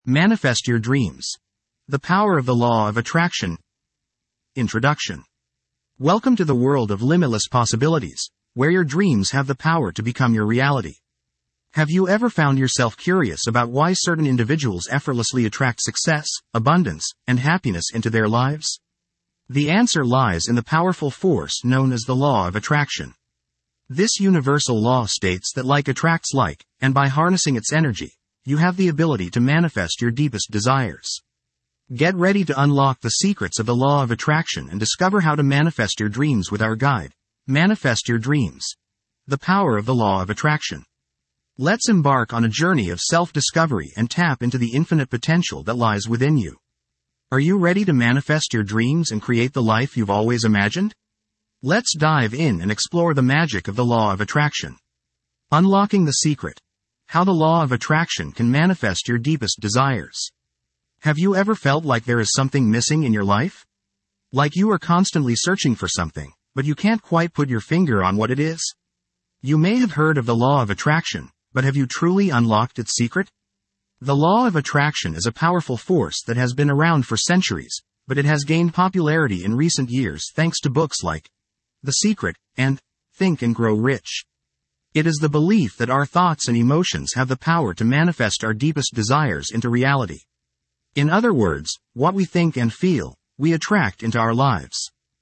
Manifest your dreams. The power of the law of attraction. Introduction. Welcome to the world of limitless possibilities, where your dreams have the power to become your reality. Have you ever found yourself curious about why certain individuals effortlessly attract success, abundance, and happiness into their lives? The answer lies in the powerful force known as the law of attraction. This universal law states that like attracts like, and by harnessing its energy, you have the ability to manifest your deepest desires. Get ready to unlock the secrets of the law of attraction and discover how to manifest your dreams with our guide. Manifest your dreams. The power of the law of attraction. Let's embark on a journey of self-discovery and tap into the infinite potential that lies within you. Are you ready to manifest your dreams and create the life you've always imagined? Let's dive in and explore the magic of the law of attraction. Unlocking the secret. How the law of attraction can manifest your deepest desires. Have you ever felt like there is something missing in your life? Like you are constantly searching for something, but you can't quite put your finger on what it is? You may have heard of the law of attraction, but have you truly unlocked its secret? The law of attraction is a powerful force that has been around for centuries, but it has gained popularity in recent years thanks to books like The Secret and Think and Grow Rich. It is the belief that our thoughts and emotions have the power to manifest our deepest desires into reality. In other words, what we think and feel, we attract into our lives.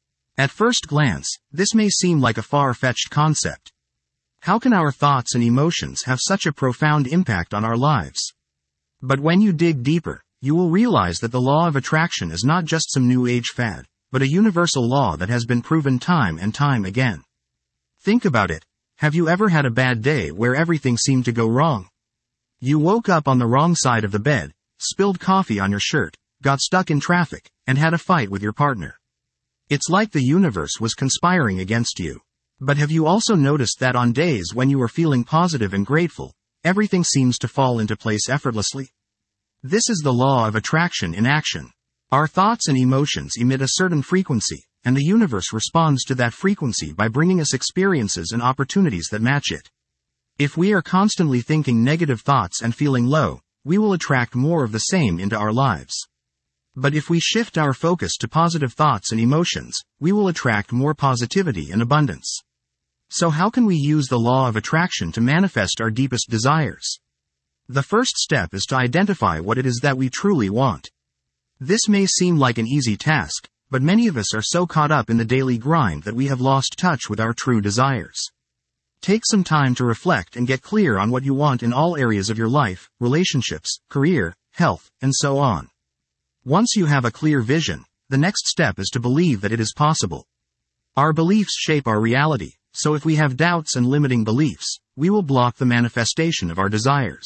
At first glance, this may seem like a far-fetched concept. How can our thoughts and emotions have such a profound impact on our lives? But when you dig deeper, you will realize that the law of attraction is not just some new age fad, but a universal law that has been proven time and time again. Think about it. Have you ever had a bad day where everything seemed to go wrong? You woke up on the wrong side of the bed, spilled coffee on your shirt, got stuck in traffic, and had a fight with your partner. It's like the universe was conspiring against you. But have you also noticed that on days when you are feeling positive and grateful, everything seems to fall into place effortlessly? This is the law of attraction in action. Our thoughts and emotions emit a certain frequency, and the universe responds to that frequency by bringing us experiences and opportunities that match it. If we are constantly thinking negative thoughts and feeling low, we will attract more of the same into our lives. But if we shift our focus to positive thoughts and emotions, we will attract more positivity and abundance. So how can we use the law of attraction to manifest our deepest desires? The first step is to identify what it is that we truly want. This may seem like an easy task, but many of us are so caught up in the daily grind that we have lost touch with our true desires. Take some time to reflect and get clear on what you want in all areas of your life, relationships, career, health, and so on. Once you have a clear vision, the next step is to believe that it is possible. Our beliefs shape our reality, so if we have doubts and limiting beliefs, we will block the manifestation of our desires.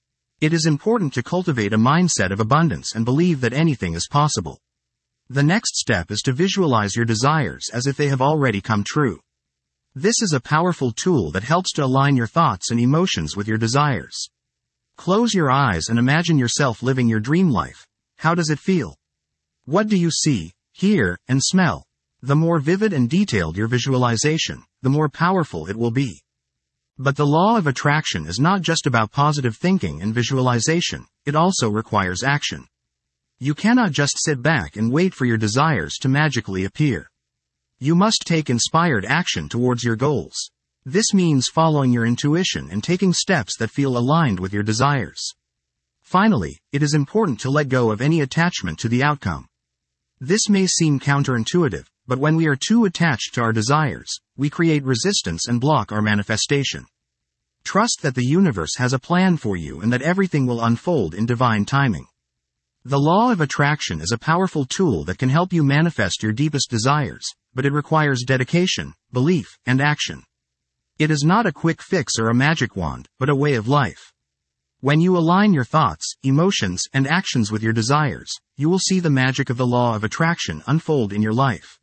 It is important to cultivate a mindset of abundance and believe that anything is possible. The next step is to visualize your desires as if they have already come true. This is a powerful tool that helps to align your thoughts and emotions with your desires. Close your eyes and imagine yourself living your dream life. How does it feel? What do you see, hear, and smell? The more vivid and detailed your visualization, the more powerful it will be. But the law of attraction is not just about positive thinking and visualization, it also requires action. You cannot just sit back and wait for your desires to magically appear. You must take inspired action towards your goals. This means following your intuition and taking steps that feel aligned with your desires. Finally, it is important to let go of any attachment to the outcome. This may seem counterintuitive, but when we are too attached to our desires, we create resistance and block our manifestation. Trust that the universe has a plan for you and that everything will unfold in divine timing. The law of attraction is a powerful tool that can help you manifest your deepest desires, but it requires dedication, belief, and action. It is not a quick fix or a magic wand, but a way of life. When you align your thoughts, emotions, and actions with your desires, you will see the magic of the law of attraction unfold in your life.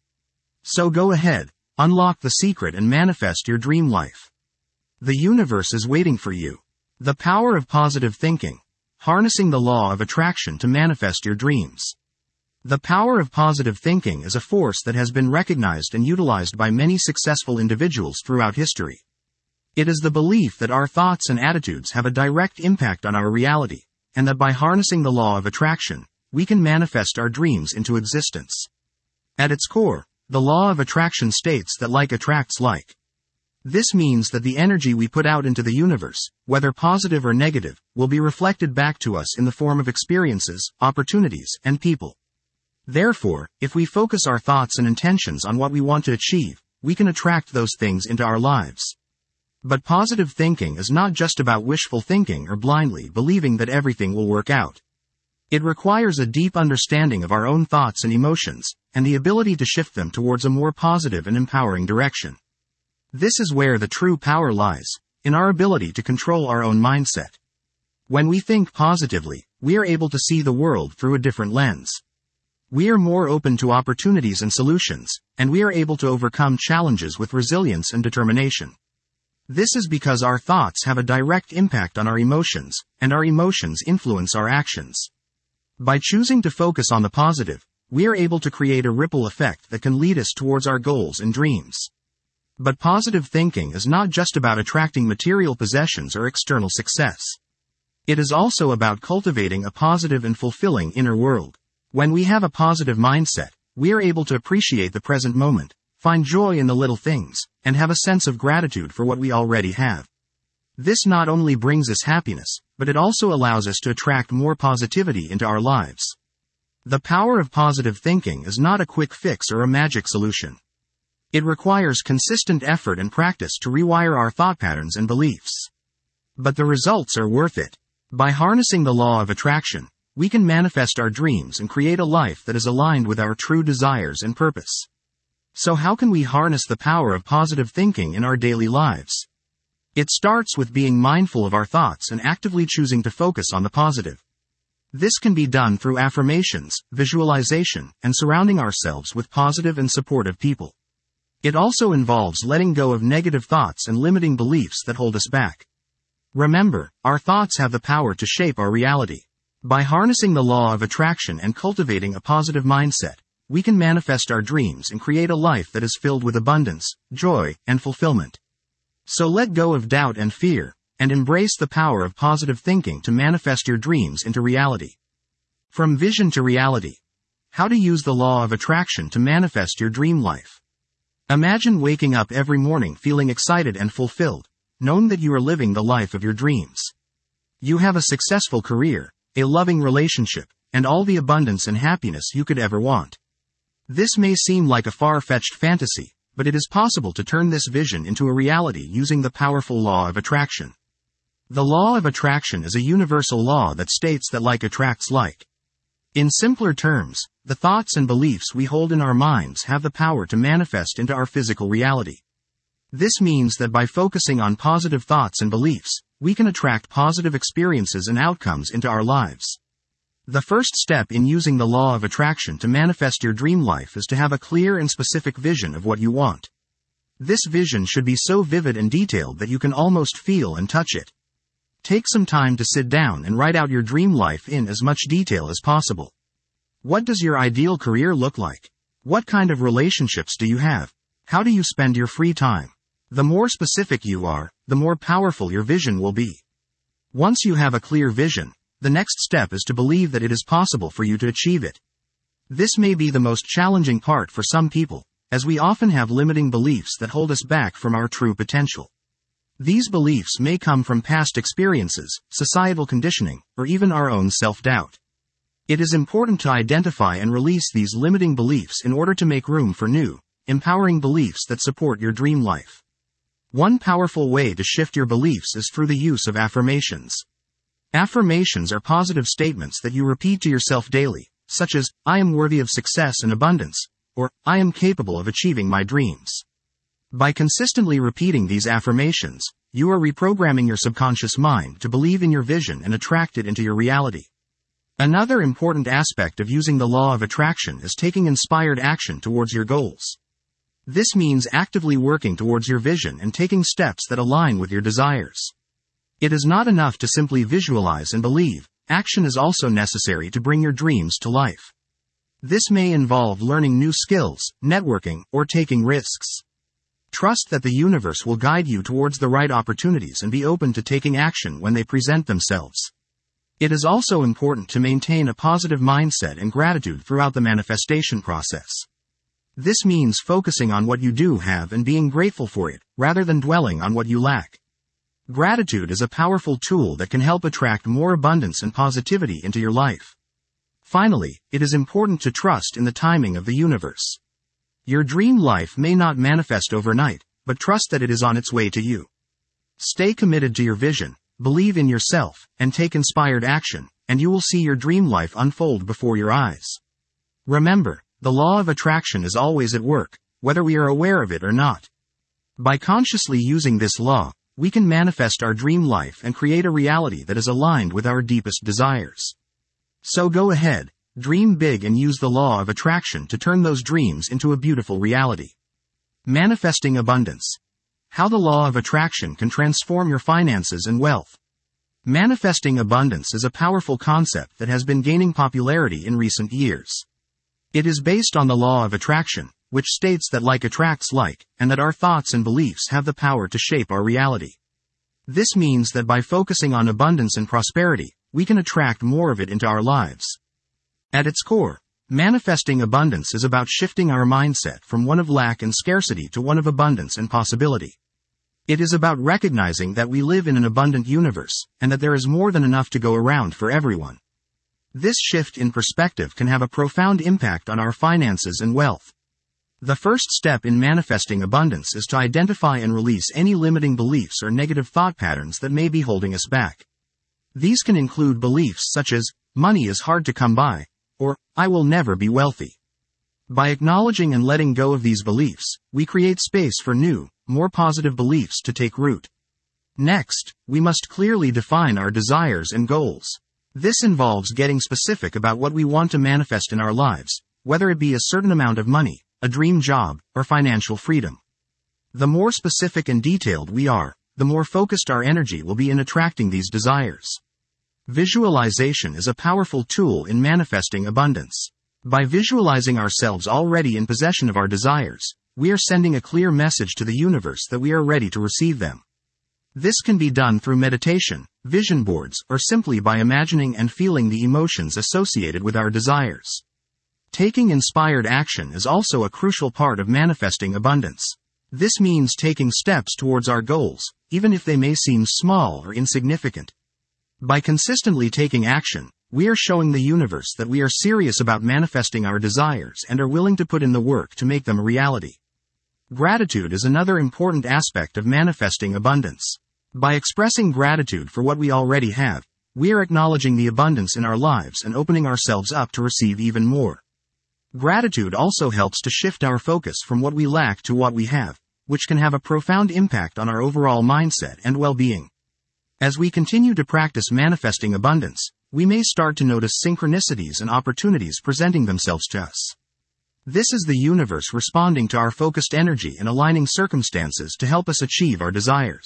So go ahead, unlock the secret and manifest your dream life. The universe is waiting for you. The power of positive thinking. Harnessing the law of attraction to manifest your dreams. The power of positive thinking is a force that has been recognized and utilized by many successful individuals throughout history. It is the belief that our thoughts and attitudes have a direct impact on our reality, and that by harnessing the law of attraction, we can manifest our dreams into existence. At its core, the law of attraction states that like attracts like. This means that the energy we put out into the universe, whether positive or negative, will be reflected back to us in the form of experiences, opportunities, and people. Therefore, if we focus our thoughts and intentions on what we want to achieve, we can attract those things into our lives. But positive thinking is not just about wishful thinking or blindly believing that everything will work out. It requires a deep understanding of our own thoughts and emotions, and the ability to shift them towards a more positive and empowering direction. This is where the true power lies, in our ability to control our own mindset. When we think positively, we are able to see the world through a different lens. We are more open to opportunities and solutions, and we are able to overcome challenges with resilience and determination. This is because our thoughts have a direct impact on our emotions, and our emotions influence our actions. By choosing to focus on the positive, we are able to create a ripple effect that can lead us towards our goals and dreams. But positive thinking is not just about attracting material possessions or external success. It is also about cultivating a positive and fulfilling inner world. When we have a positive mindset, we are able to appreciate the present moment, find joy in the little things, and have a sense of gratitude for what we already have. This not only brings us happiness, but it also allows us to attract more positivity into our lives. The power of positive thinking is not a quick fix or a magic solution. It requires consistent effort and practice to rewire our thought patterns and beliefs. But the results are worth it. By harnessing the law of attraction, we can manifest our dreams and create a life that is aligned with our true desires and purpose. So how can we harness the power of positive thinking in our daily lives? It starts with being mindful of our thoughts and actively choosing to focus on the positive. This can be done through affirmations, visualization, and surrounding ourselves with positive and supportive people. It also involves letting go of negative thoughts and limiting beliefs that hold us back. Remember, our thoughts have the power to shape our reality. By harnessing the law of attraction and cultivating a positive mindset, we can manifest our dreams and create a life that is filled with abundance, joy, and fulfillment. So let go of doubt and fear, and embrace the power of positive thinking to manifest your dreams into reality. From vision to reality. How to use the law of attraction to manifest your dream life. Imagine waking up every morning feeling excited and fulfilled, knowing that you are living the life of your dreams. You have a successful career, a loving relationship, and all the abundance and happiness you could ever want. This may seem like a far-fetched fantasy, but it is possible to turn this vision into a reality using the powerful law of attraction. The law of attraction is a universal law that states that like attracts like. In simpler terms, the thoughts and beliefs we hold in our minds have the power to manifest into our physical reality. This means that by focusing on positive thoughts and beliefs, we can attract positive experiences and outcomes into our lives. The first step in using the law of attraction to manifest your dream life is to have a clear and specific vision of what you want. This vision should be so vivid and detailed that you can almost feel and touch it. Take some time to sit down and write out your dream life in as much detail as possible. What does your ideal career look like? What kind of relationships do you have? How do you spend your free time? The more specific you are, the more powerful your vision will be. Once you have a clear vision, the next step is to believe that it is possible for you to achieve it. This may be the most challenging part for some people, as we often have limiting beliefs that hold us back from our true potential. These beliefs may come from past experiences, societal conditioning, or even our own self-doubt. It is important to identify and release these limiting beliefs in order to make room for new, empowering beliefs that support your dream life. One powerful way to shift your beliefs is through the use of affirmations. Affirmations are positive statements that you repeat to yourself daily, such as, "I am worthy of success and abundance," or, "I am capable of achieving my dreams." By consistently repeating these affirmations, you are reprogramming your subconscious mind to believe in your vision and attract it into your reality. Another important aspect of using the law of attraction is taking inspired action towards your goals. This means actively working towards your vision and taking steps that align with your desires. It is not enough to simply visualize and believe, action is also necessary to bring your dreams to life. This may involve learning new skills, networking, or taking risks. Trust that the universe will guide you towards the right opportunities and be open to taking action when they present themselves. It is also important to maintain a positive mindset and gratitude throughout the manifestation process. This means focusing on what you do have and being grateful for it, rather than dwelling on what you lack. Gratitude is a powerful tool that can help attract more abundance and positivity into your life. Finally, it is important to trust in the timing of the universe. Your dream life may not manifest overnight, but trust that it is on its way to you. Stay committed to your vision, believe in yourself, and take inspired action, and you will see your dream life unfold before your eyes. Remember, the law of attraction is always at work, whether we are aware of it or not. By consciously using this law, we can manifest our dream life and create a reality that is aligned with our deepest desires. So go ahead, dream big and use the law of attraction to turn those dreams into a beautiful reality. Manifesting abundance. How the law of attraction can transform your finances and wealth. Manifesting abundance is a powerful concept that has been gaining popularity in recent years. It is based on the law of attraction, which states that like attracts like, and that our thoughts and beliefs have the power to shape our reality. This means that by focusing on abundance and prosperity, we can attract more of it into our lives. At its core, manifesting abundance is about shifting our mindset from one of lack and scarcity to one of abundance and possibility. It is about recognizing that we live in an abundant universe, and that there is more than enough to go around for everyone. This shift in perspective can have a profound impact on our finances and wealth. The first step in manifesting abundance is to identify and release any limiting beliefs or negative thought patterns that may be holding us back. These can include beliefs such as, money is hard to come by, or, I will never be wealthy. By acknowledging and letting go of these beliefs, we create space for new, more positive beliefs to take root. Next, we must clearly define our desires and goals. This involves getting specific about what we want to manifest in our lives, whether it be a certain amount of money, a dream job, or financial freedom. The more specific and detailed we are, the more focused our energy will be in attracting these desires. Visualization is a powerful tool in manifesting abundance. By visualizing ourselves already in possession of our desires, we are sending a clear message to the universe that we are ready to receive them. This can be done through meditation, vision boards, or simply by imagining and feeling the emotions associated with our desires. Taking inspired action is also a crucial part of manifesting abundance. This means taking steps towards our goals, even if they may seem small or insignificant. By consistently taking action, we are showing the universe that we are serious about manifesting our desires and are willing to put in the work to make them a reality. Gratitude is another important aspect of manifesting abundance. By expressing gratitude for what we already have, we are acknowledging the abundance in our lives and opening ourselves up to receive even more. Gratitude also helps to shift our focus from what we lack to what we have, which can have a profound impact on our overall mindset and well-being. As we continue to practice manifesting abundance, we may start to notice synchronicities and opportunities presenting themselves to us. This is the universe responding to our focused energy and aligning circumstances to help us achieve our desires.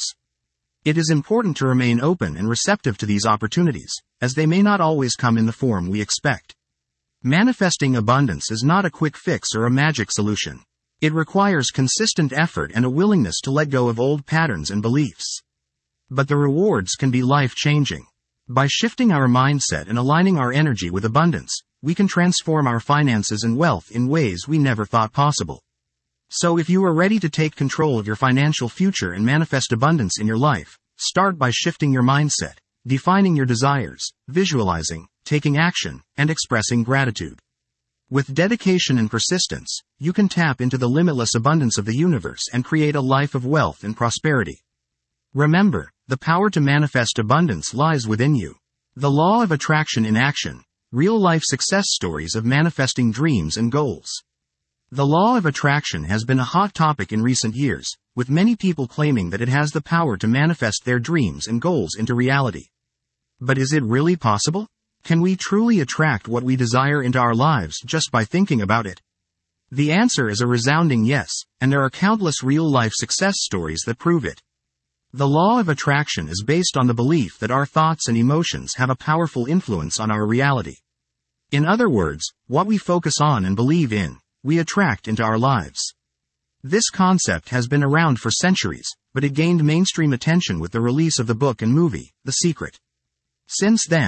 It is important to remain open and receptive to these opportunities, as they may not always come in the form we expect. Manifesting abundance is not a quick fix or a magic solution. It requires consistent effort and a willingness to let go of old patterns and beliefs. But the rewards can be life-changing. By shifting our mindset and aligning our energy with abundance, we can transform our finances and wealth in ways we never thought possible. So if you are ready to take control of your financial future and manifest abundance in your life, start by shifting your mindset, defining your desires, visualizing, taking action, and expressing gratitude. With dedication and persistence, you can tap into the limitless abundance of the universe and create a life of wealth and prosperity. Remember, the power to manifest abundance lies within you. The law of attraction in action, real-life success stories of manifesting dreams and goals. The law of attraction has been a hot topic in recent years, with many people claiming that it has the power to manifest their dreams and goals into reality. But is it really possible? Can we truly attract what we desire into our lives just by thinking about it? The answer is a resounding yes, and there are countless real-life success stories that prove it. The law of attraction is based on the belief that our thoughts and emotions have a powerful influence on our reality. In other words, what we focus on and believe in, we attract into our lives. This concept has been around for centuries, but it gained mainstream attention with the release of the book and movie, The Secret. Since then,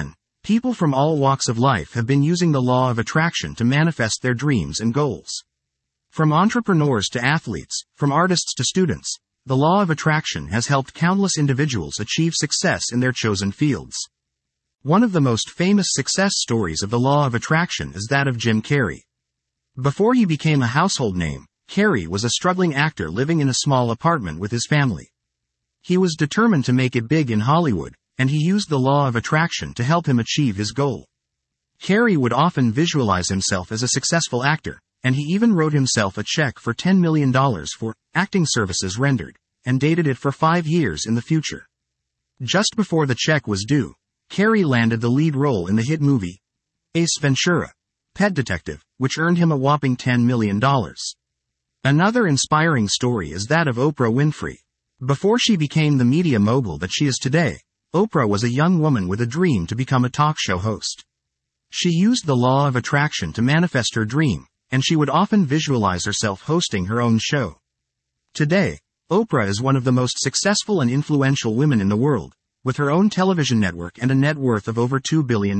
People from all walks of life have been using the law of attraction to manifest their dreams and goals. From entrepreneurs to athletes, from artists to students, the law of attraction has helped countless individuals achieve success in their chosen fields. One of the most famous success stories of the law of attraction is that of Jim Carrey. Before he became a household name, Carrey was a struggling actor living in a small apartment with his family. He was determined to make it big in Hollywood, and he used the law of attraction to help him achieve his goal. Carrey would often visualize himself as a successful actor, and he even wrote himself a check for $10 million for acting services rendered, and dated it for 5 years in the future. Just before the check was due, Carrey landed the lead role in the hit movie, Ace Ventura, Pet Detective, which earned him a whopping $10 million. Another inspiring story is that of Oprah Winfrey. Before she became the media mogul that she is today, Oprah was a young woman with a dream to become a talk show host. She used the law of attraction to manifest her dream, and she would often visualize herself hosting her own show. Today, Oprah is one of the most successful and influential women in the world, with her own television network and a net worth of over $2 billion.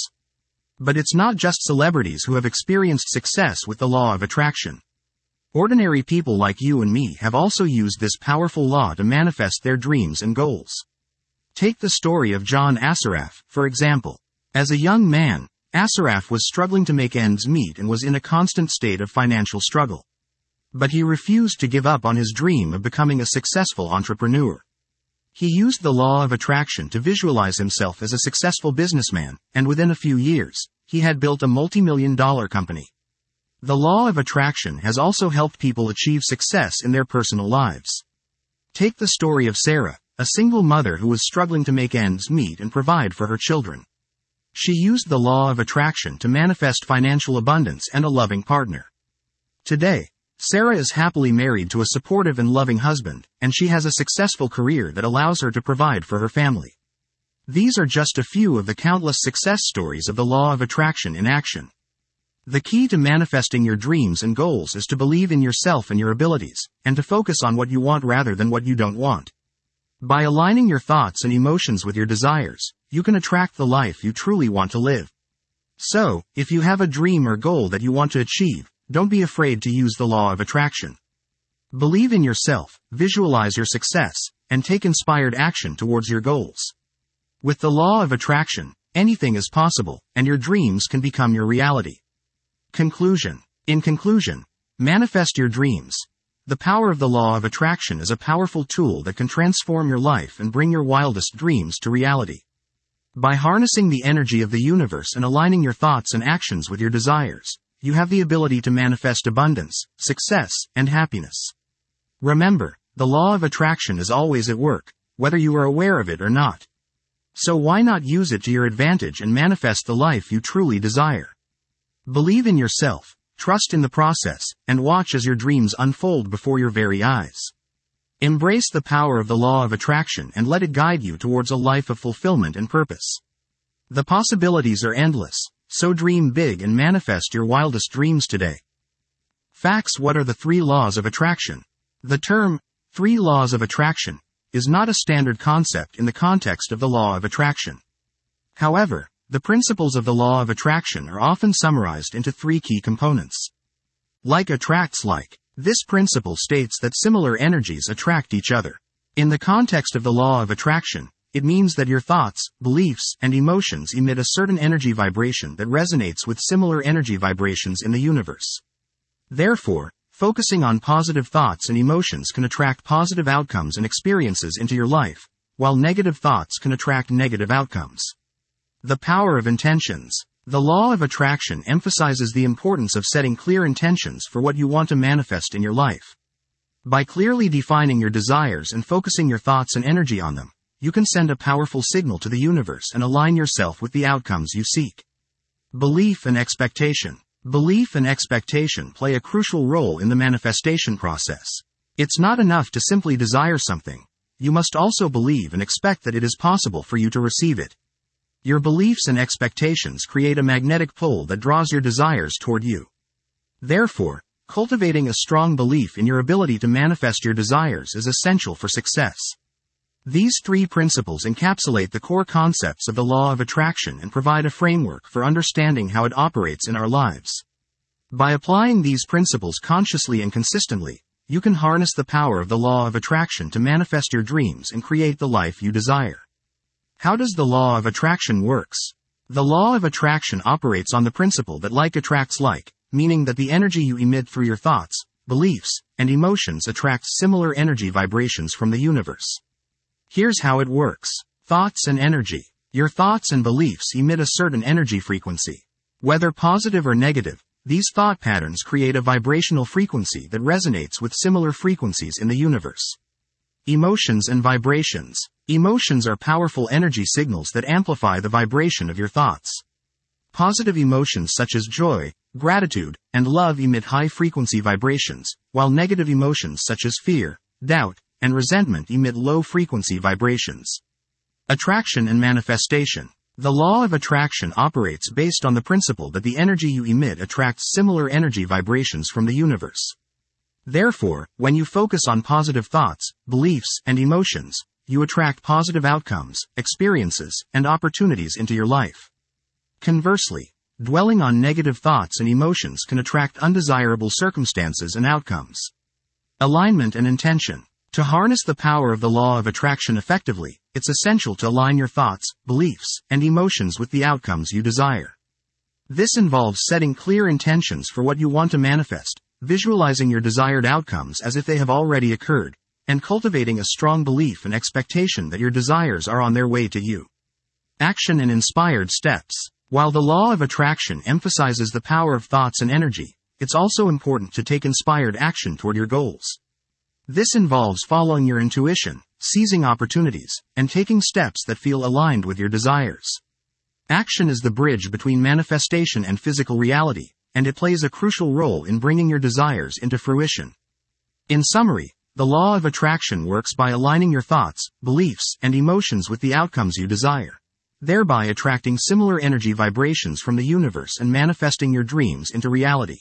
But it's not just celebrities who have experienced success with the law of attraction. Ordinary people like you and me have also used this powerful law to manifest their dreams and goals. Take the story of John Assaraf, for example. As a young man, Assaraf was struggling to make ends meet and was in a constant state of financial struggle. But he refused to give up on his dream of becoming a successful entrepreneur. He used the law of attraction to visualize himself as a successful businessman, and within a few years, he had built a multi-million-dollar company. The law of attraction has also helped people achieve success in their personal lives. Take the story of Sarah, a single mother who was struggling to make ends meet and provide for her children. She used the law of attraction to manifest financial abundance and a loving partner. Today, Sarah is happily married to a supportive and loving husband, and she has a successful career that allows her to provide for her family. These are just a few of the countless success stories of the law of attraction in action. The key to manifesting your dreams and goals is to believe in yourself and your abilities, and to focus on what you want rather than what you don't want. By aligning your thoughts and emotions with your desires, you can attract the life you truly want to live. So, if you have a dream or goal that you want to achieve, don't be afraid to use the law of attraction. Believe in yourself, visualize your success, and take inspired action towards your goals. With the law of attraction, anything is possible, and your dreams can become your reality. Conclusion. In conclusion, manifest your dreams. The power of the law of attraction is a powerful tool that can transform your life and bring your wildest dreams to reality. By harnessing the energy of the universe and aligning your thoughts and actions with your desires, you have the ability to manifest abundance, success, and happiness. Remember, the law of attraction is always at work, whether you are aware of it or not. So why not use it to your advantage and manifest the life you truly desire? Believe in yourself, trust in the process, and watch as your dreams unfold before your very eyes. Embrace the power of the law of attraction and let it guide you towards a life of fulfillment and purpose. The possibilities are endless, so dream big and manifest your wildest dreams today. Facts. What are the 3 laws of attraction? The term, 3 laws of attraction, is not a standard concept in the context of the law of attraction. However, the principles of the law of attraction are often summarized into 3 key components. Like attracts like. This principle states that similar energies attract each other. In the context of the law of attraction, it means that your thoughts, beliefs, and emotions emit a certain energy vibration that resonates with similar energy vibrations in the universe. Therefore, focusing on positive thoughts and emotions can attract positive outcomes and experiences into your life, while negative thoughts can attract negative outcomes. The power of intentions. The law of attraction emphasizes the importance of setting clear intentions for what you want to manifest in your life. By clearly defining your desires and focusing your thoughts and energy on them, you can send a powerful signal to the universe and align yourself with the outcomes you seek. Belief and expectation. Belief and expectation play a crucial role in the manifestation process. It's not enough to simply desire something. You must also believe and expect that it is possible for you to receive it. Your beliefs and expectations create a magnetic pull that draws your desires toward you. Therefore, cultivating a strong belief in your ability to manifest your desires is essential for success. These three principles encapsulate the core concepts of the law of attraction and provide a framework for understanding how it operates in our lives. By applying these principles consciously and consistently, you can harness the power of the law of attraction to manifest your dreams and create the life you desire. How does the law of attraction works? The law of attraction operates on the principle that like attracts like, meaning that the energy you emit through your thoughts, beliefs, and emotions attracts similar energy vibrations from the universe. Here's how it works. Thoughts and energy. Your thoughts and beliefs emit a certain energy frequency. Whether positive or negative, these thought patterns create a vibrational frequency that resonates with similar frequencies in the universe. Emotions and vibrations. Emotions are powerful energy signals that amplify the vibration of your thoughts. Positive emotions such as joy, gratitude, and love emit high-frequency vibrations, while negative emotions such as fear, doubt, and resentment emit low-frequency vibrations. Attraction and manifestation. The law of attraction operates based on the principle that the energy you emit attracts similar energy vibrations from the universe. Therefore, when you focus on positive thoughts, beliefs, and emotions, you attract positive outcomes, experiences, and opportunities into your life. Conversely, dwelling on negative thoughts and emotions can attract undesirable circumstances and outcomes. Alignment and intention. To harness the power of the law of attraction effectively, it's essential to align your thoughts, beliefs, and emotions with the outcomes you desire. This involves setting clear intentions for what you want to manifest, visualizing your desired outcomes as if they have already occurred, and cultivating a strong belief and expectation that your desires are on their way to you. Action and inspired steps. While the law of attraction emphasizes the power of thoughts and energy, it's also important to take inspired action toward your goals. This involves following your intuition, seizing opportunities, and taking steps that feel aligned with your desires. Action is the bridge between manifestation and physical reality, and it plays a crucial role in bringing your desires into fruition. In summary, the law of attraction works by aligning your thoughts, beliefs, and emotions with the outcomes you desire, thereby attracting similar energy vibrations from the universe and manifesting your dreams into reality.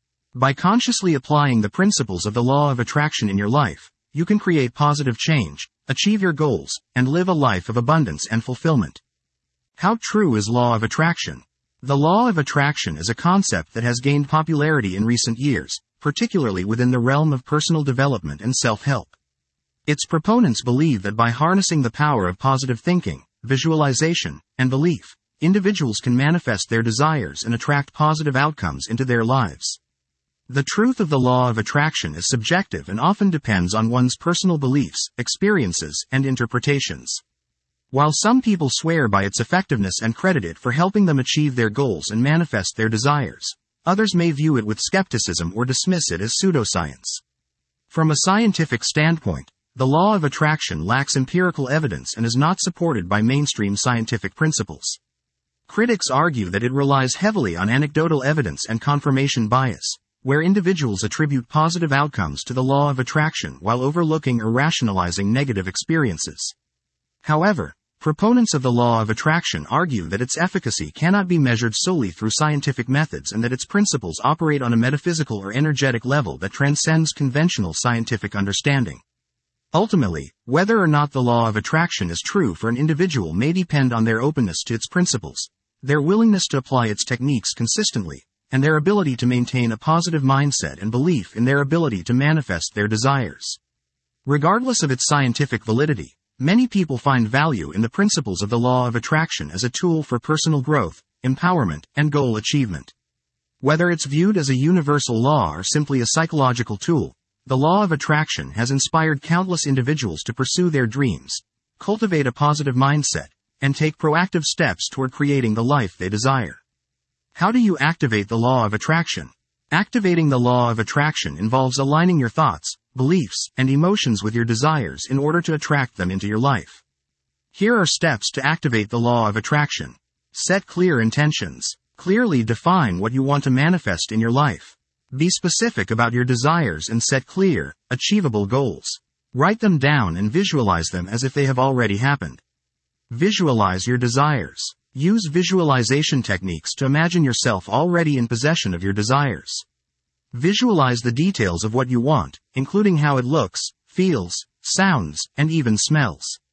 By consciously applying the principles of the law of attraction in your life, you can create positive change, achieve your goals, and live a life of abundance and fulfillment. How true is law of attraction? The law of attraction is a concept that has gained popularity in recent years, particularly within the realm of personal development and self-help. Its proponents believe that by harnessing the power of positive thinking, visualization, and belief, individuals can manifest their desires and attract positive outcomes into their lives. The truth of the law of attraction is subjective and often depends on one's personal beliefs, experiences, and interpretations. While some people swear by its effectiveness and credit it for helping them achieve their goals and manifest their desires, others may view it with skepticism or dismiss it as pseudoscience. From a scientific standpoint, the law of attraction lacks empirical evidence and is not supported by mainstream scientific principles. Critics argue that it relies heavily on anecdotal evidence and confirmation bias, where individuals attribute positive outcomes to the law of attraction while overlooking or rationalizing negative experiences. However, proponents of the law of attraction argue that its efficacy cannot be measured solely through scientific methods and that its principles operate on a metaphysical or energetic level that transcends conventional scientific understanding. Ultimately, whether or not the law of attraction is true for an individual may depend on their openness to its principles, their willingness to apply its techniques consistently, and their ability to maintain a positive mindset and belief in their ability to manifest their desires. Regardless of its scientific validity, many people find value in the principles of the law of attraction as a tool for personal growth, empowerment, and goal achievement. Whether it's viewed as a universal law or simply a psychological tool, the law of attraction has inspired countless individuals to pursue their dreams, cultivate a positive mindset, and take proactive steps toward creating the life they desire. How do you activate the law of attraction? Activating the law of attraction involves aligning your thoughts, beliefs, and emotions with your desires in order to attract them into your life. Here are steps to activate the law of attraction. Set clear intentions. Clearly define what you want to manifest in your life. Be specific about your desires and set clear, achievable goals. Write them down and visualize them as if they have already happened. Visualize your desires. Use visualization techniques to imagine yourself already in possession of your desires. Visualize the details of what you want, including how it looks, feels, sounds, and even smells.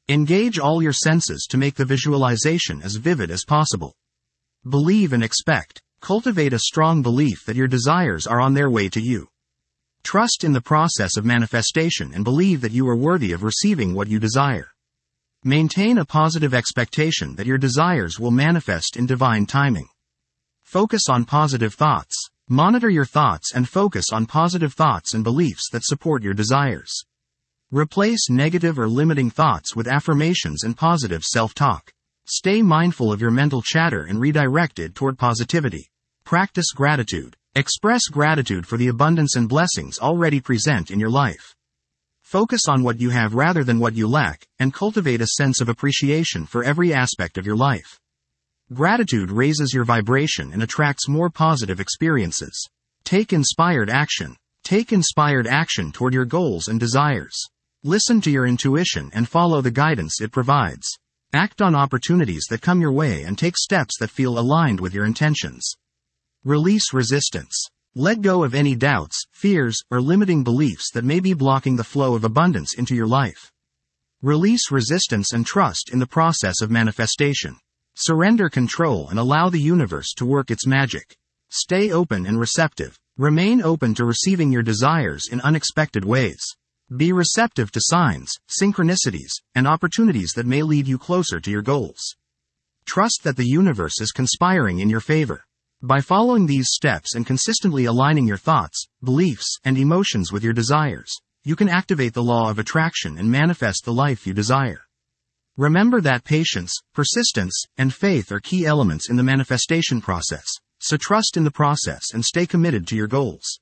Engage all your senses to make the visualization as vivid as possible. Believe and expect. Cultivate a strong belief that your desires are on their way to you. Trust in the process of manifestation and believe that you are worthy of receiving what you desire. Maintain a positive expectation that your desires will manifest in divine timing. Focus on positive thoughts. Monitor your thoughts and focus on positive thoughts and beliefs that support your desires. Replace negative or limiting thoughts with affirmations and positive self-talk. Stay mindful of your mental chatter and redirect it toward positivity. Practice gratitude. Express gratitude for the abundance and blessings already present in your life. Focus on what you have rather than what you lack, and cultivate a sense of appreciation for every aspect of your life. Gratitude raises your vibration and attracts more positive experiences. Take inspired action. Take inspired action toward your goals and desires. Listen to your intuition and follow the guidance it provides. Act on opportunities that come your way and take steps that feel aligned with your intentions. Release resistance. Let go of any doubts, fears, or limiting beliefs that may be blocking the flow of abundance into your life. Release resistance and trust in the process of manifestation. Surrender control and allow the universe to work its magic. Stay open and receptive. Remain open to receiving your desires in unexpected ways. Be receptive to signs, synchronicities, and opportunities that may lead you closer to your goals. Trust that the universe is conspiring in your favor. By following these steps and consistently aligning your thoughts, beliefs, and emotions with your desires, you can activate the law of attraction and manifest the life you desire. Remember that patience, persistence, and faith are key elements in the manifestation process, so trust in the process and stay committed to your goals.